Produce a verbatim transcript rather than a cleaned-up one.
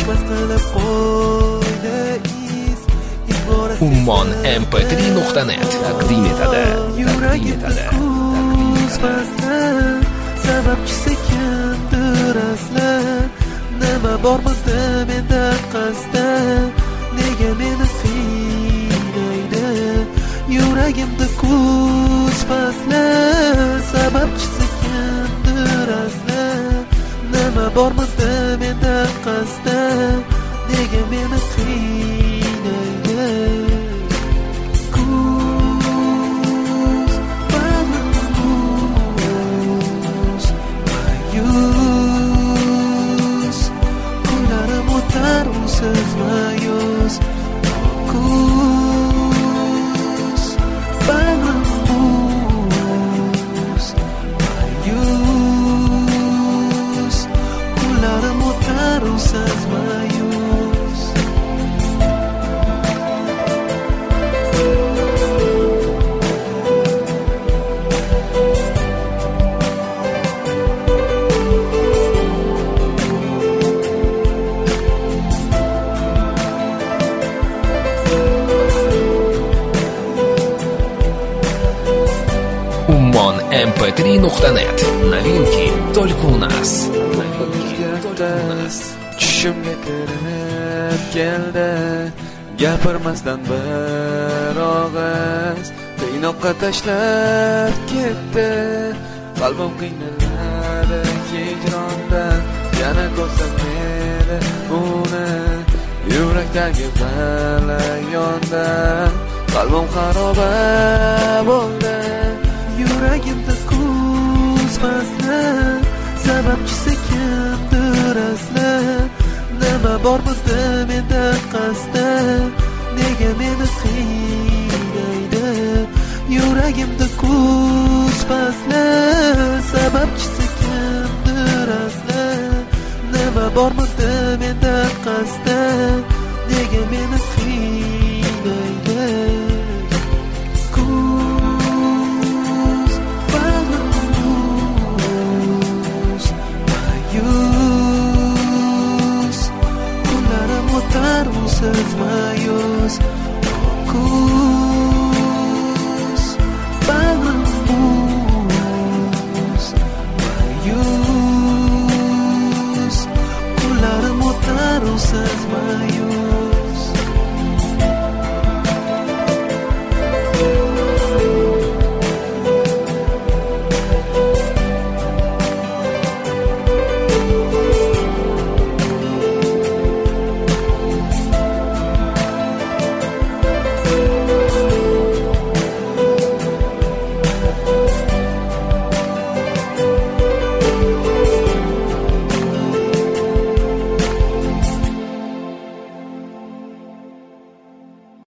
mast qilib qo'ydi is ibora ummon m p три nuqta net taqdim etadi. Yuragimda kuz faslar, sababchisi kimdir aslan? Nima bormidi menda qasda, nega meni qiynaydi? Yuragimda kuz faslar, sababchisi kimdir aslan? Nima bormidi menda qasda, nega meni qiynaydi? Kuz bag'rim kuz, mayus kunlarim o'tar usiz mayus. Kuz bag'rim kuz, mayus kunlarim o'tar usiz mayus. ummon m p три nuqta net. Новинки только у нас. Tushimga kirib keldi, gapirmasdan bir og'iz qiynoqqa tashlab ketdi. Qalbim qiynaladi hijrondan, yana ko'rsam meni uni yurakdagi g'alayondan. Qalbim xaroba bo'ldi. Yuragimda kuz faslar, sababchisi kimdir aslan? Nima bormidi menda qasda, nega meni qiynaydi? Yuragimda kuz faslar, sababchisi kimdir aslan? Nima bormidi menda qasda, nega meni qiynaydi? Kuz bag'rim kuz, mayus kunlarim o'tar usiz mayus. Kuz bag'rim kuz, mayus kunlarim o'tar usiz mayus.